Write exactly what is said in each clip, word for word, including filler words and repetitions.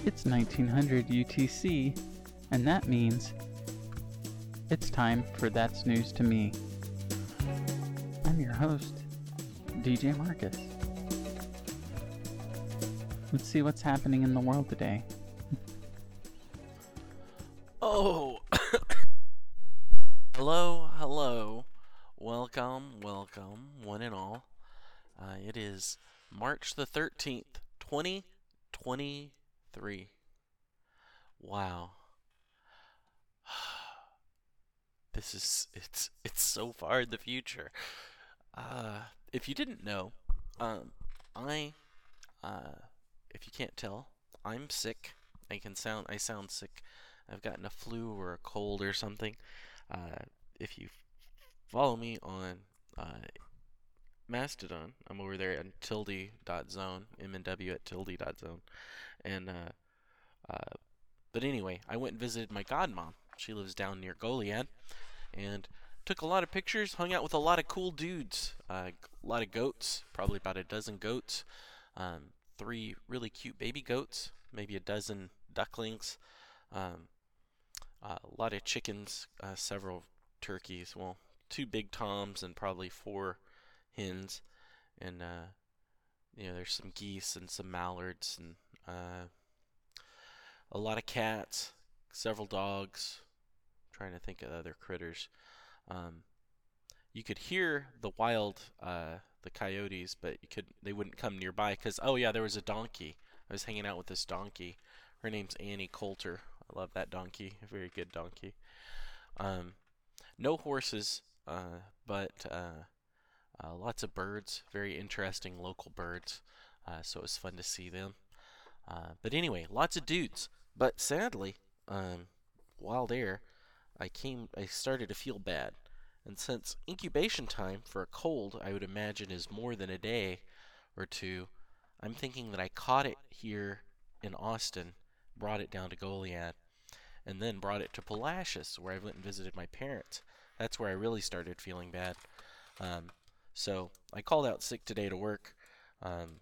It's nineteen hundred U T C, and that means it's time for That's News to Me. I'm your host, D J Marcus. Let's see what's happening in the world today. Oh, hello, hello, welcome, welcome, one and all. Uh, it is March the thirteenth, twenty twenty-three. Wow. This is, it's, it's so far in the future. Uh, if you didn't know, um, I, uh, if you can't tell, I'm sick. I can sound, I sound sick. I've gotten a flu or a cold or something. Uh, if you follow me on uh, Mastodon, I'm over there at tilde dot zone, M N W at tilde dot zone. And, uh, uh, but anyway, I went and visited my godmom. She lives down near Goliad, and took a lot of pictures, hung out with a lot of cool dudes, uh, a lot of goats, probably about a dozen goats, um, three really cute baby goats, maybe a dozen ducklings, um, uh, a lot of chickens, uh, several turkeys, well, two big toms and probably four hens, and uh, you know, there's some geese and some mallards and uh, a lot of cats, several dogs. I'm trying to think of other critters. Um, you could hear the wild, uh, the coyotes, but you could they wouldn't come nearby because, oh yeah, there was a donkey. I was hanging out with this donkey. Her name's Annie Coulter. I love that donkey. A very good donkey. Um, no horses, uh, but uh, uh, lots of birds. Very interesting local birds. Uh, so it was fun to see them. Uh, but anyway, lots of dudes. But sadly, um, while there, I came. I started to feel bad. And since incubation time for a cold, I would imagine, is more than a day or two, I'm thinking that I caught it here in Austin, brought it down to Goliad, and then brought it to Palacios, where I went and visited my parents. That's where I really started feeling bad. Um, so I called out sick today to work, um,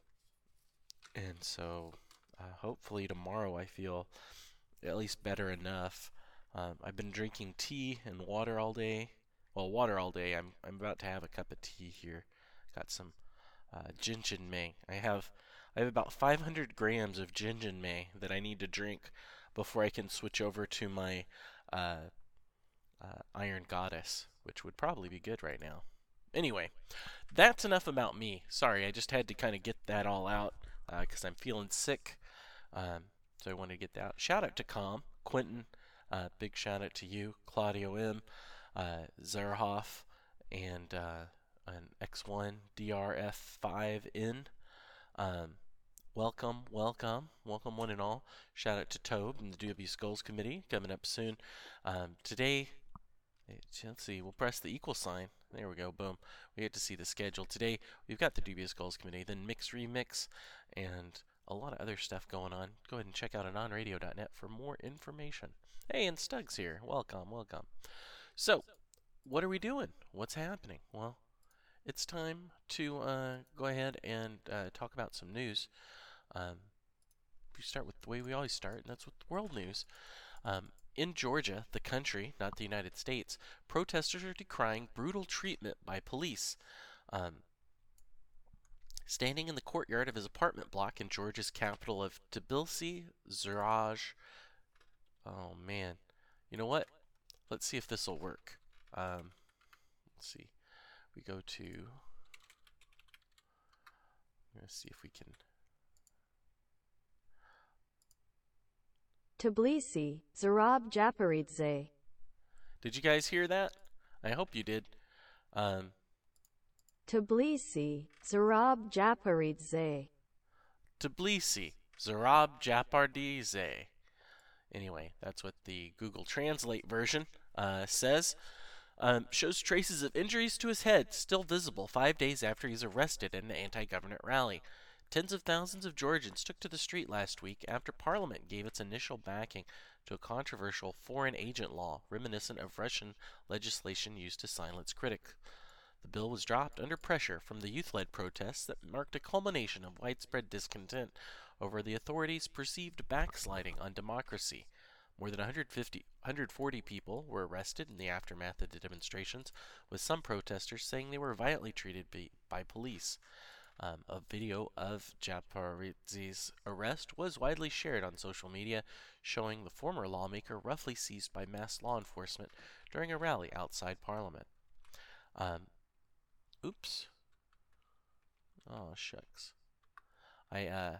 and so uh, hopefully tomorrow I feel at least better enough. Um, I've been drinking tea and water all day. Well, water all day. I'm I'm about to have a cup of tea here. Got some uh, Jinjinmei. I have I have about five hundred grams of Jinjinmei that I need to drink before I can switch over to my uh, uh, Iron Goddess, which would probably be good right now. Anyway, that's enough about me. Sorry, I just had to kind of get that all out because uh, I'm feeling sick. Um, so I wanted to get that out. Shout out to Com, Quentin. Uh, big shout out to you, Claudio M. Uh, Zerhoff, and uh, an X one D R F five N. Um, welcome, welcome, welcome one and all. Shout out to Tobe and the D W Skulls Committee coming up soon. Um, today, let's see, we'll press the equal sign. There we go, boom. We get to see the schedule. Today, we've got the D W Skulls Committee, then Mix Remix, and a lot of other stuff going on. Go ahead and check out anon radio dot net for more information. Hey, and Stug's here. Welcome, welcome. So, what are we doing? What's happening? Well, it's time to uh, go ahead and uh, talk about some news. Um, we start with the way we always start, and that's with world news. Um, in Georgia, the country, not the United States, protesters are decrying brutal treatment by police. Um, standing in the courtyard of his apartment block in Georgia's capital of Tbilisi, Zuraj. Oh man, you know what? Let's see if this will work. Um, let's see. We go to. Let's see if we can. Tbilisi, Zurab Japaridze. Did you guys hear that? I hope you did. Um, Tbilisi, Zurab Japaridze. Tbilisi, Zurab Japaridze. Anyway, that's what the Google Translate version uh, says. Um, shows traces of injuries to his head still visible five days after he's arrested at an anti-government rally. Tens of thousands of Georgians took to the street last week after Parliament gave its initial backing to a controversial foreign agent law reminiscent of Russian legislation used to silence critics. The bill was dropped under pressure from the youth-led protests that marked a culmination of widespread discontent over the authorities' perceived backsliding on democracy. More than one hundred fifty, one hundred forty people were arrested in the aftermath of the demonstrations, with some protesters saying they were violently treated by, by police. Um, a video of Japaridze's arrest was widely shared on social media, showing the former lawmaker roughly seized by mass law enforcement during a rally outside Parliament. Um, oops. Oh, shucks. I, uh...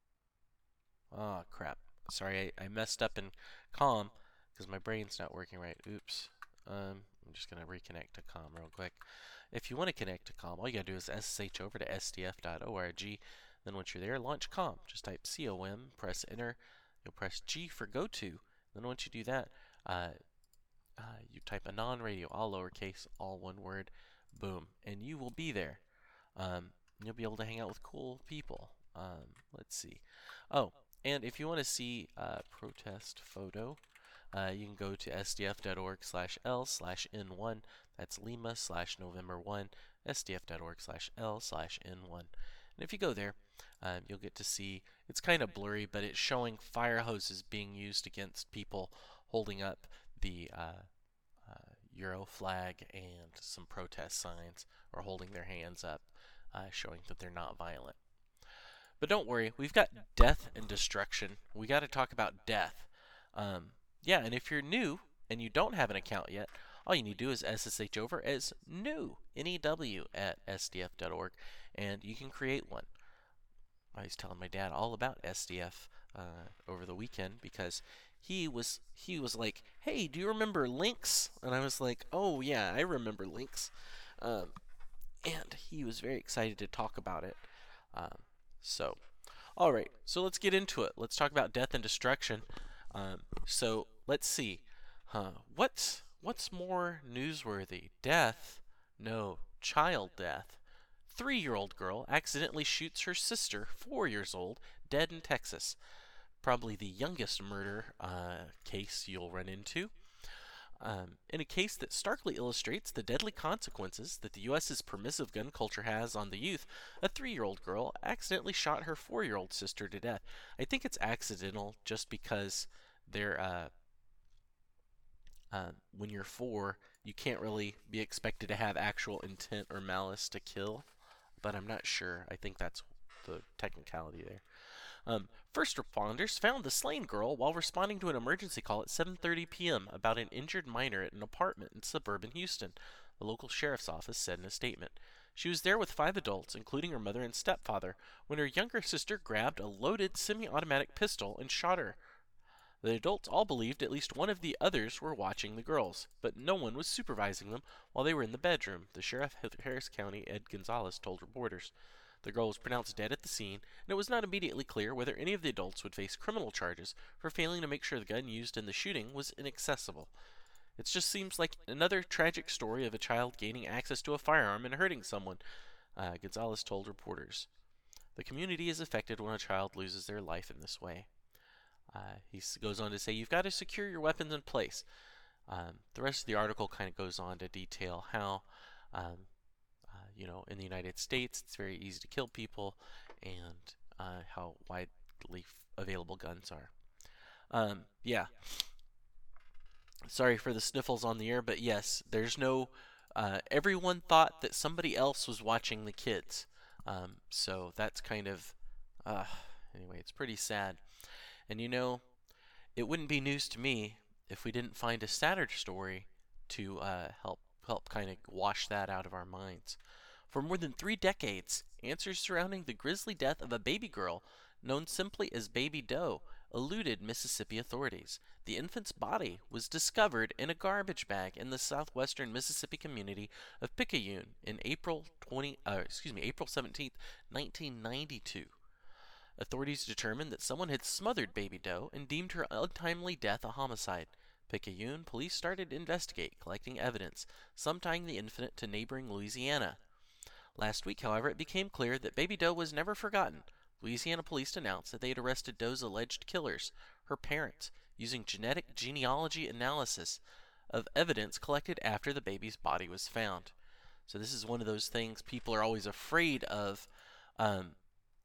Oh, crap. Sorry, I, I messed up in Calm because my brain's not working right. Oops. Um, I'm just going to reconnect to Calm real quick. If you want to connect to Calm, all you got to do is S S H over to S D F dot org. Then once you're there, launch Calm. Just type C O M, press Enter. You'll press G for Go To. Then once you do that, uh, uh, you type Anon Radio, all lowercase, all one word, boom, and you will be there. Um, you'll be able to hang out with cool people. Um, let's see. Oh, and if you want to see a protest photo, uh, you can go to S D F dot org slash L slash N one. That's Lima slash November one, S D F dot org slash L slash N one. And if you go there, um, you'll get to see, it's kind of blurry, but it's showing fire hoses being used against people holding up the uh, uh, Euro flag and some protest signs, or holding their hands up, uh, showing that they're not violent. But don't worry, we've got death and destruction. We got to talk about death. Um, yeah, and if you're new and you don't have an account yet, all you need to do is S S H over as new, N E W, at S D F dot org, and you can create one. I was telling my dad all about S D F uh, over the weekend because he was he was like, "Hey, do you remember Lynx?" And I was like, "Oh yeah, I remember Lynx," um, and he was very excited to talk about it. Um, so, all right, so let's get into it. Let's talk about death and destruction. Um, so let's see, huh? What's What's more newsworthy? Death? No, child death. Three-year-old girl accidentally shoots her sister, four years old, dead in Texas. Probably the youngest murder uh, case you'll run into. Um, in a case that starkly illustrates the deadly consequences that the U S's permissive gun culture has on the youth, a three-year-old girl accidentally shot her four-year-old sister to death. I think it's accidental just because they're... Uh, Uh, when you're four, you can't really be expected to have actual intent or malice to kill, but I'm not sure. I think that's the technicality there. Um, first responders found the slain girl while responding to an emergency call at seven thirty p m about an injured minor at an apartment in suburban Houston, the local sheriff's office said in a statement. She was there with five adults, including her mother and stepfather, when her younger sister grabbed a loaded semi-automatic pistol and shot her. The adults all believed at least one of the others were watching the girls, but no one was supervising them while they were in the bedroom, the sheriff of Harris County, Ed Gonzalez, told reporters. The girl was pronounced dead at the scene, and it was not immediately clear whether any of the adults would face criminal charges for failing to make sure the gun used in the shooting was inaccessible. It just seems like another tragic story of a child gaining access to a firearm and hurting someone, uh, Gonzalez told reporters. The community is affected when a child loses their life in this way. Uh, he goes on to say, you've got to secure your weapons in place. Um, the rest of the article kind of goes on to detail how, um, uh, you know, in the United States, it's very easy to kill people, and uh, how widely available guns are. Um, yeah. Sorry for the sniffles on the air, but yes, there's no... Uh, everyone thought that somebody else was watching the kids. Um, so that's kind of... Uh, anyway, it's pretty sad. And you know, it wouldn't be news to me if we didn't find a sadder story to uh, help help kind of wash that out of our minds. For more than three decades, answers surrounding the grisly death of a baby girl, known simply as Baby Doe, eluded Mississippi authorities. The infant's body was discovered in a garbage bag in the southwestern Mississippi community of Picayune in April twenty, uh, excuse me, April seventeenth, nineteen ninety-two. Authorities determined that someone had smothered Baby Doe and deemed her untimely death a homicide. Picayune police started to investigate, collecting evidence, some tying the infant to neighboring Louisiana. Last week, however, it became clear that Baby Doe was never forgotten. Louisiana police announced that they had arrested Doe's alleged killers, her parents, using genetic genealogy analysis of evidence collected after the baby's body was found. So this is one of those things people are always afraid of, um,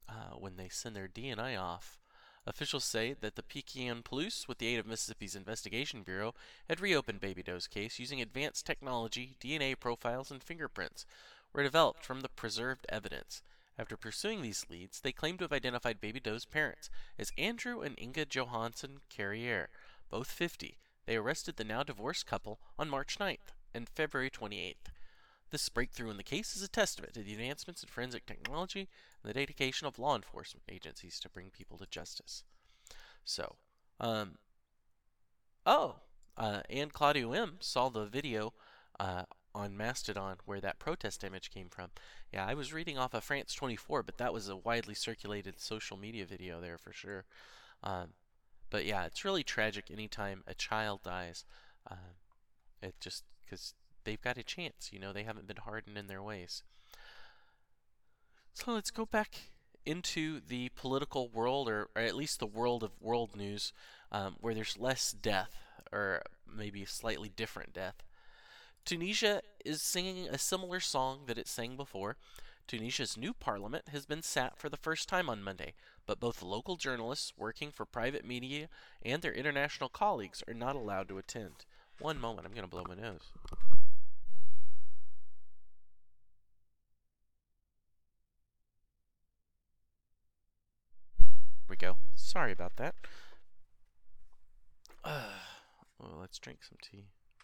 uh, when they send their D N A off. Officials say that the Pekin Police, with the aid of Mississippi's Investigation Bureau, had reopened Baby Doe's case using advanced technology. D N A profiles and fingerprints were developed from the preserved evidence. After pursuing these leads, they claim to have identified Baby Doe's parents as Andrew and Inga Johansson Carrier, both fifty. They arrested the now divorced couple on March ninth and February twenty-eighth. This breakthrough in the case is a testament to the advancements in forensic technology and the dedication of law enforcement agencies to bring people to justice. So, um, oh, uh, and Claudio M. saw the video uh, on Mastodon where that protest image came from. Yeah, I was reading off of France twenty-four, but that was a widely circulated social media video there for sure. Um, but yeah, it's really tragic anytime a child dies. Uh, it just, because they've got a chance, you know, they haven't been hardened in their ways. So let's go back into the political world, or, or at least the world of world news, um, where there's less death, or maybe slightly different death. Tunisia is singing a similar song that it sang before. Tunisia's new parliament has been sat for the first time on Monday, but both local journalists working for private media and their international colleagues are not allowed to attend. One moment, I'm going to blow my nose. Here we go. Sorry about that. Uh, well, let's drink some tea.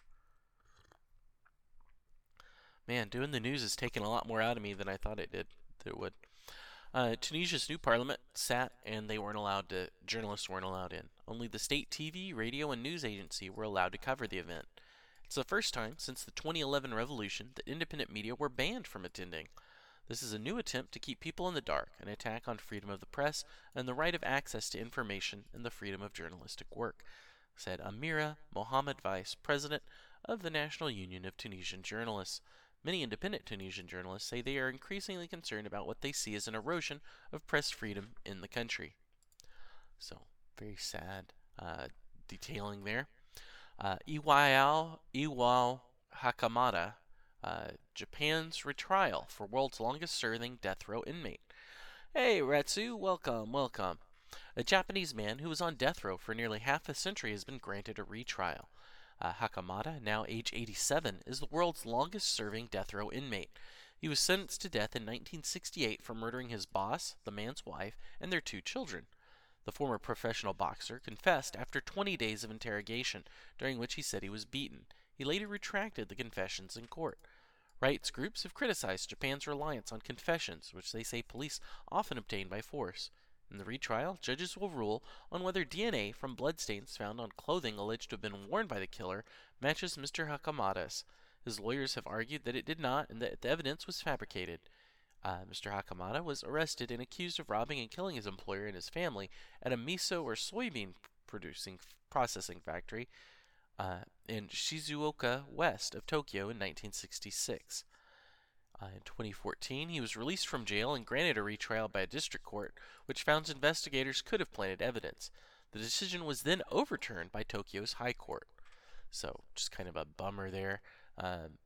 Man, doing the news has taken a lot more out of me than I thought it did. That it would. Uh, Tunisia's new parliament sat, and they weren't allowed to. Journalists weren't allowed in. Only the state T V, radio, and news agency were allowed to cover the event. It's the first time since the twenty eleven revolution that independent media were banned from attending. This is a new attempt to keep people in the dark, an attack on freedom of the press and the right of access to information and the freedom of journalistic work, said Amira Mohamed, vice president of the National Union of Tunisian Journalists. Many independent Tunisian journalists say they are increasingly concerned about what they see as an erosion of press freedom in the country. So, very sad uh, detailing there. Uh, Iwao, Iwao Hakamada, uh, Japan's retrial for world's longest-serving death row inmate. Hey, Ratsu, welcome, welcome. A Japanese man who was on death row for nearly half a century has been granted a retrial. Uh, Hakamada, now age eighty-seven, is the world's longest-serving death row inmate. He was sentenced to death in nineteen sixty-eight for murdering his boss, the man's wife, and their two children. The former professional boxer confessed after twenty days of interrogation, during which he said he was beaten. He later retracted the confessions in court. Rights groups have criticized Japan's reliance on confessions, which they say police often obtain by force. In the retrial, judges will rule on whether D N A from bloodstains found on clothing alleged to have been worn by the killer matches Mister Hakamada's. His lawyers have argued that it did not and that the evidence was fabricated. Uh, Mister Hakamada was arrested and accused of robbing and killing his employer and his family at a miso or soybean producing processing factory uh, in Shizuoka, west of Tokyo, in nineteen sixty-six. Uh, in twenty fourteen, he was released from jail and granted a retrial by a district court, which found investigators could have planted evidence. The decision was then overturned by Tokyo's High Court. So, just kind of a bummer there. Um,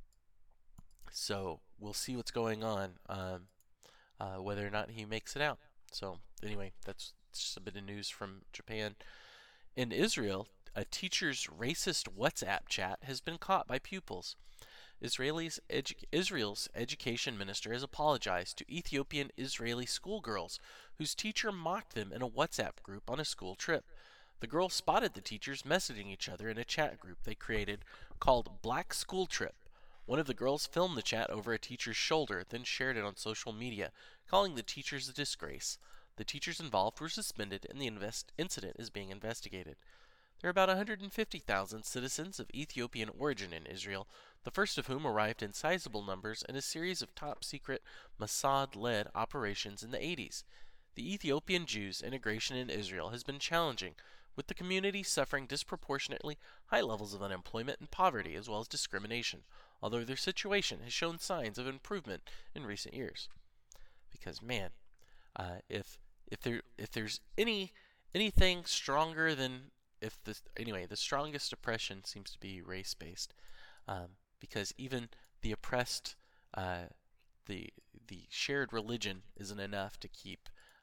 so, we'll see what's going on, um, uh, whether or not he makes it out. So, anyway, that's just a bit of news from Japan. In Israel, a teacher's racist WhatsApp chat has been caught by pupils. Israelis edu- Israel's education minister has apologized to Ethiopian Israeli schoolgirls whose teacher mocked them in a WhatsApp group on a school trip. The girls spotted the teachers messaging each other in a chat group they created called Black School Trip. One of the girls filmed the chat over a teacher's shoulder, then shared it on social media, calling the teachers a disgrace. The teachers involved were suspended, and the invest- incident is being investigated. There are about one hundred fifty thousand citizens of Ethiopian origin in Israel, the first of whom arrived in sizable numbers in a series of top-secret Mossad-led operations in the eighties. The Ethiopian Jews' integration in Israel has been challenging, with the community suffering disproportionately high levels of unemployment and poverty as well as discrimination, although their situation has shown signs of improvement in recent years. Because, man, uh, if if there if there's any anything stronger than if the anyway the strongest oppression seems to be race-based, um, because even the oppressed, uh, the the shared religion isn't enough to keep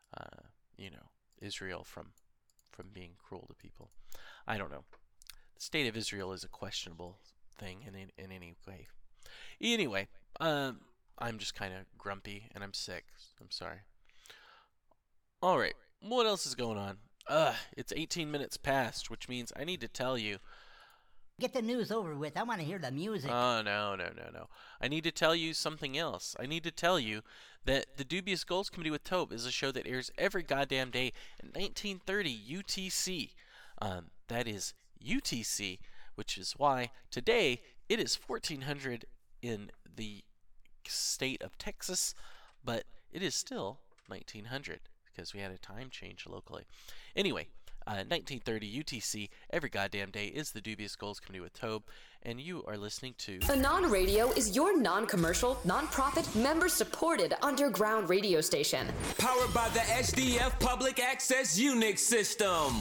uh, you know, Israel from from being cruel to people. I don't know. The state of Israel is a questionable thing in in, in any way. Anyway, um, I'm just kind of grumpy and I'm sick. I'm sorry. All right, what else is going on? Ugh, it's eighteen minutes past, which means I need to tell you. Get the news over with. I want to hear the music. Oh, no, no, no, no. I need to tell you something else. I need to tell you that the Dubious Goals Committee with Tobe is a show that airs every goddamn day at nineteen thirty U T C. Um, that is U T C, which is why today it is fourteen hundred in the state of Texas, but it is still nineteen hundred because we had a time change locally. Anyway, uh, nineteen thirty U T C, every goddamn day is the Dubious Goals Committee with Tobe, and you are listening to... Anon Radio is your non-commercial, non-profit, member-supported underground radio station. Powered by the H D F Public Access Unix system.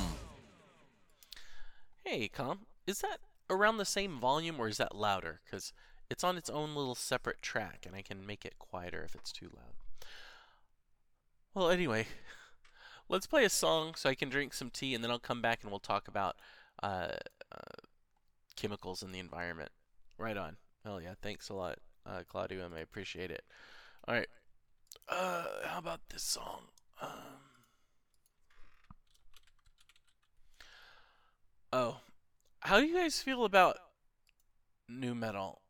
Hey, Com, is that around the same volume or is that louder? Because it's on its own little separate track, and I can make it quieter if it's too loud. Well, anyway, let's play a song so I can drink some tea, and then I'll come back and we'll talk about uh, uh, chemicals in the environment. Right on. Hell yeah, thanks a lot, uh, Claudio, I appreciate it. All right, uh, how about this song? Um, oh, how do you guys feel about nu metal?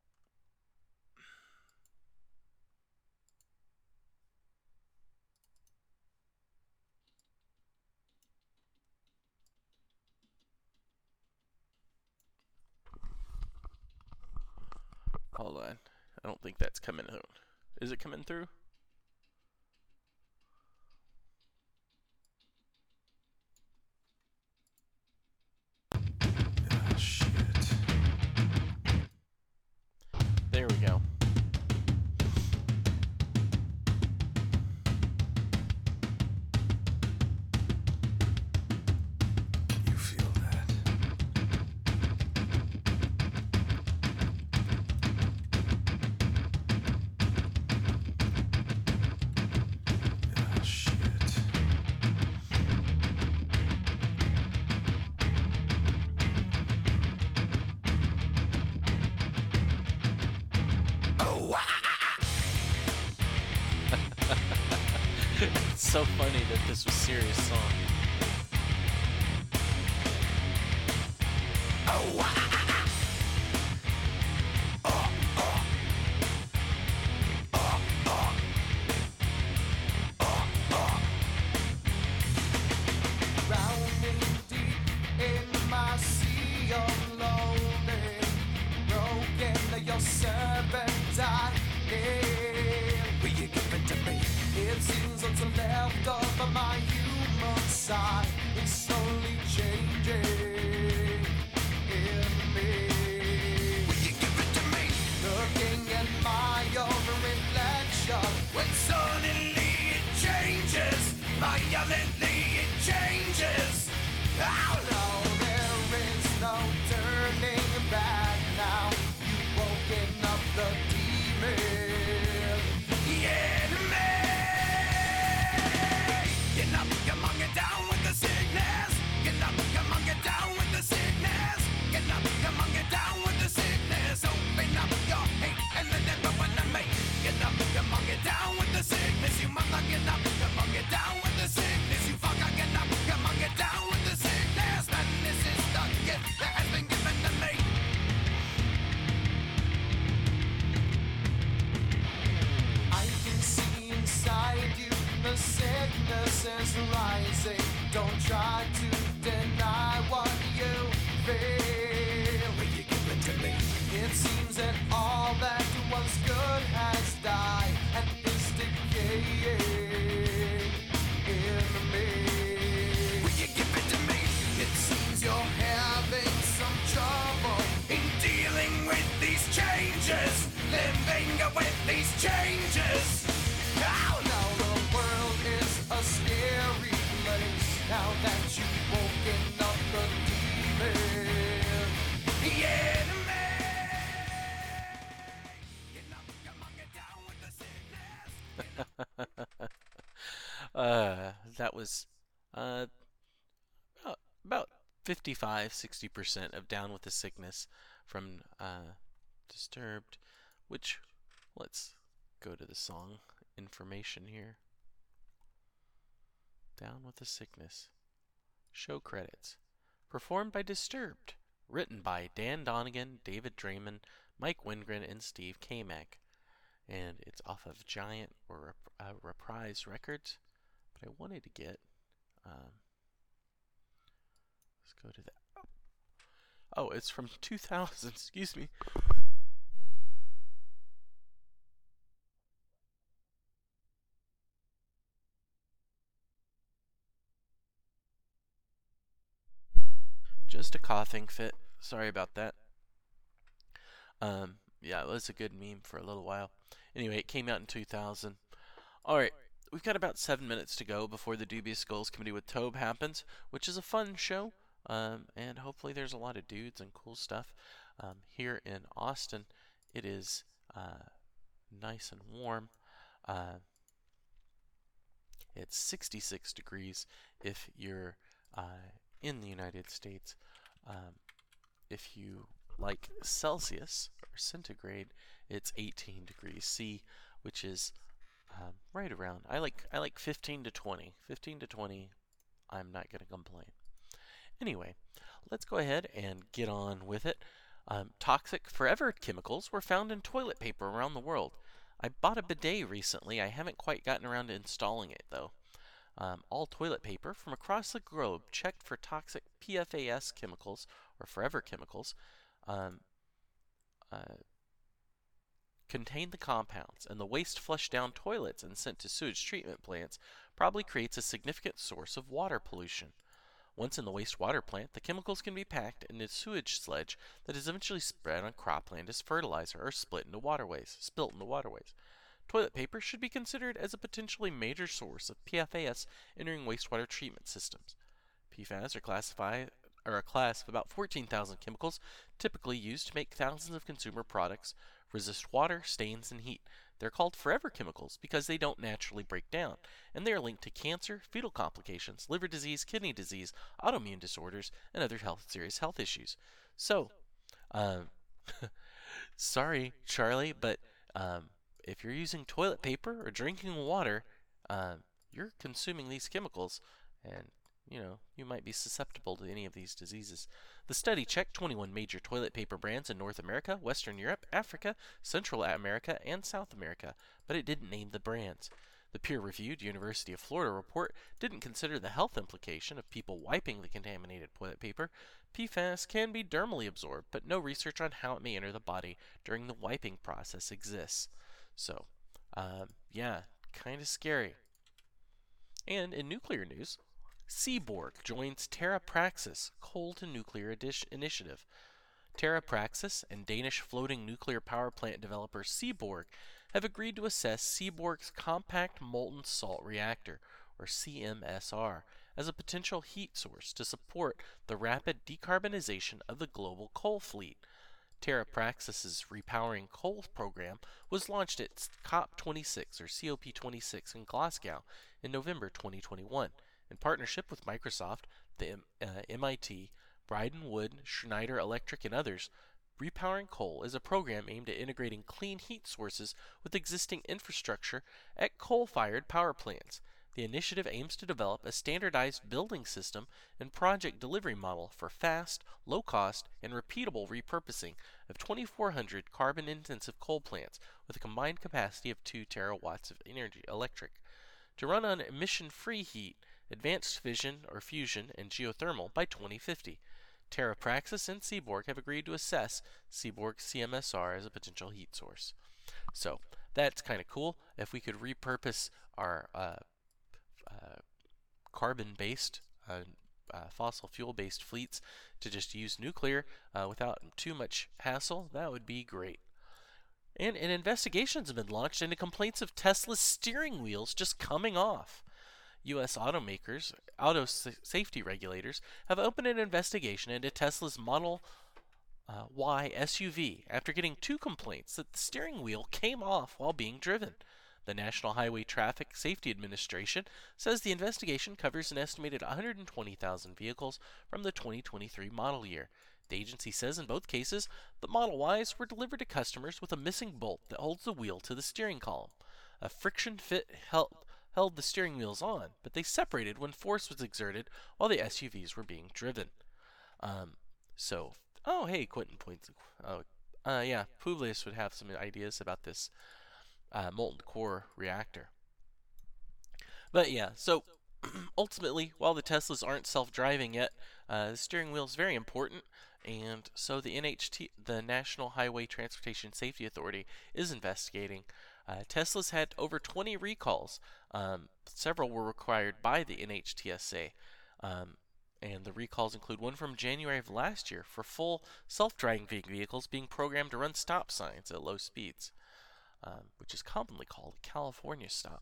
Hold on. I don't think that's coming out. Is it coming through? Oh, shit. There we go. You feel that? Oh, shit. It's so funny that this was a serious song. Drowning deep in my sea of loathing, broken, your servant died. Will you give it to me? It seems what's left of my human side is slowly changing in me. Will you give it to me? Looking at my own reflection, when suddenly it changes, violently it changes. Oh no, there is no turning back now. You've woken up the demon. Yeah, get up, come on, get down with the sickness. Get up, come on, get down with the sickness. Get up, come on, get down with the sickness. Open up your hate and let everyone to make. Get up, come on, get down with the sickness. You mother, get up, come on, get down with the sickness. You fucker, get up, come on, get down with the sickness. And this is the gift that has been given to me. I can see inside you the sickness is rising. Don't try to deny what you feel. Will you give it to me? It seems that all that was good has died and is decaying in me. Will you give it to me? It seems you're having some trouble in dealing with these changes, living with these changes. Oh no, the world is a scary place now that you've woken up the demon. Yeah, the man. Get up, come on, get down with the sickness. uh, that was uh, about, about fifty-five, sixty percent of Down with the Sickness from uh, Disturbed, which, let's go to the song information here. Down with the Sickness. Show credits. Performed by Disturbed. Written by Dan Donegan, David Draymond, Mike Wingren, and Steve Kamek. And it's off of Giant or Rep- uh, Reprise Records. But I wanted to get... Um, let's go to that. Oh, it's from two thousand. Excuse me. Just a coughing fit. Sorry about that. Um, yeah, it was a good meme for a little while. Anyway, it came out in two thousand. Alright, we've got about seven minutes to go before the Dubious Skulls Committee with Tobe happens, which is a fun show. Um, and hopefully there's a lot of dudes and cool stuff. Um, here in Austin, it is uh, nice and warm. Uh, it's sixty-six degrees if you're uh, in the United States. Um, if you like Celsius or centigrade, it's eighteen degrees C, which is um, right around. I like I like fifteen to twenty. fifteen to twenty, I'm not going to complain. Anyway, let's go ahead and get on with it. Um, toxic forever chemicals were found in toilet paper around the world. I bought a bidet recently. I haven't quite gotten around to installing it though. Um, all toilet paper from across the globe checked for toxic P F A S chemicals or forever chemicals um, uh, contain the compounds, and the waste flushed down toilets and sent to sewage treatment plants probably creates a significant source of water pollution. Once in the wastewater plant, the chemicals can be packed in a sewage sludge that is eventually spread on cropland as fertilizer or split into waterways, spilt into waterways. Toilet paper should be considered as a potentially major source of P F A S entering wastewater treatment systems. P F A S are classified are a class of about fourteen thousand chemicals typically used to make thousands of consumer products resist water, stains, and heat. They're called forever chemicals because they don't naturally break down, and they are linked to cancer, fetal complications, liver disease, kidney disease, autoimmune disorders, and other health serious health issues. So, um, sorry, Charlie, but um, if you're using toilet paper or drinking water, um, you're consuming these chemicals, and you know, you might be susceptible to any of these diseases. The study checked twenty-one major toilet paper brands in North America, Western Europe, Africa, Central America, and South America, but it didn't name the brands. The peer-reviewed University of Florida report didn't consider the health implication of people wiping the contaminated toilet paper. P F A S can be dermally absorbed, but no research on how it may enter the body during the wiping process exists. So, um, yeah, kind of scary. And in nuclear news, Seaborg joins TerraPraxis Coal to Nuclear Initiative. TerraPraxis and Danish floating nuclear power plant developer Seaborg have agreed to assess Seaborg's Compact Molten Salt Reactor, or C M S R, as a potential heat source to support the rapid decarbonization of the global coal fleet. TerraPraxis' Repowering Coal program was launched at COP twenty-six, or C O P twenty-six, in Glasgow in November twenty twenty-one. In partnership with Microsoft, the uh, M I T, Bryden Wood, Schneider Electric, and others, Repowering Coal is a program aimed at integrating clean heat sources with existing infrastructure at coal-fired power plants. The initiative aims to develop a standardized building system and project delivery model for fast, low-cost, and repeatable repurposing of twenty-four hundred carbon-intensive coal plants with a combined capacity of two terawatts of energy electric. To run on emission-free heat, advanced fission or fusion, and geothermal by twenty fifty. TerraPraxis and Seaborg have agreed to assess Seaborg's C M S R as a potential heat source. So that's kind of cool. If we could repurpose our uh, uh, carbon-based, uh, uh, fossil fuel-based fleets to just use nuclear uh, without too much hassle, that would be great. And an investigation has been launched into complaints of Tesla's steering wheels just coming off. U S automakers, auto safety regulators, have opened an investigation into Tesla's Model uh, Y S U V after getting two complaints that the steering wheel came off while being driven. The National Highway Traffic Safety Administration says the investigation covers an estimated one hundred twenty thousand vehicles from the twenty twenty-three model year. The agency says in both cases, the Model Ys were delivered to customers with a missing bolt that holds the wheel to the steering column. A friction fit held, held the steering wheels on, but they separated when force was exerted while the S U Vs were being driven. Um, so, oh hey, Quentin points. Uh, uh, yeah, Publius would have some ideas about this uh, molten core reactor. But yeah, so ultimately, while the Teslas aren't self-driving yet, uh, the steering wheel is very important, and so the N H T, the National Highway Transportation Safety Authority, is investigating. Uh, Tesla's had over twenty recalls. Um, several were required by the N H T S A, um, and the recalls include one from January of last year for full self-driving vehicles being programmed to run stop signs at low speeds, um, which is commonly called a California stop.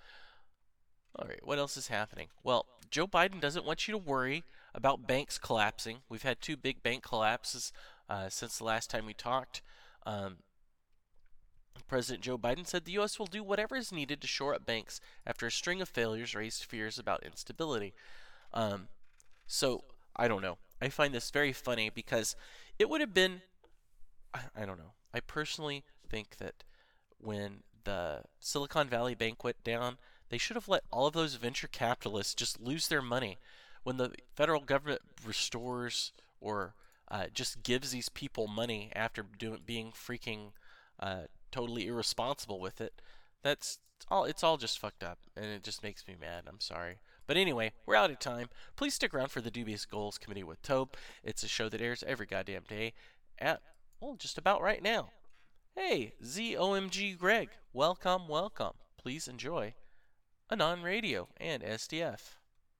All right, what else is happening? Well, Joe Biden doesn't want you to worry about banks collapsing. We've had two big bank collapses uh, since the last time we talked. Um, President Joe Biden said the U S will do whatever is needed to shore up banks after a string of failures raised fears about instability. Um, so, I don't know. I find this very funny because it would have been, I, I don't know. I personally think that when the Silicon Valley Bank went down, they should have let all of those venture capitalists just lose their money. When the federal government restores or uh, just gives these people money after doing, being freaking uh, totally irresponsible with it, that's all. It's all just fucked up, and it just makes me mad. I'm sorry. But anyway, we're out of time. Please stick around for the Dubious Goals Committee with Tobe. It's a show that airs every goddamn day at, well, just about right now. Hey, Z O M G Greg. Welcome, welcome. Please enjoy Anon Radio and S D F.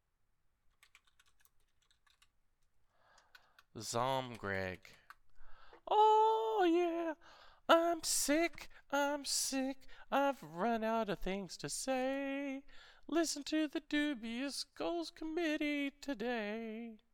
Zom Greg. Oh yeah, I'm sick, I'm sick, I've run out of things to say. Listen to the Dubious Goals Committee today.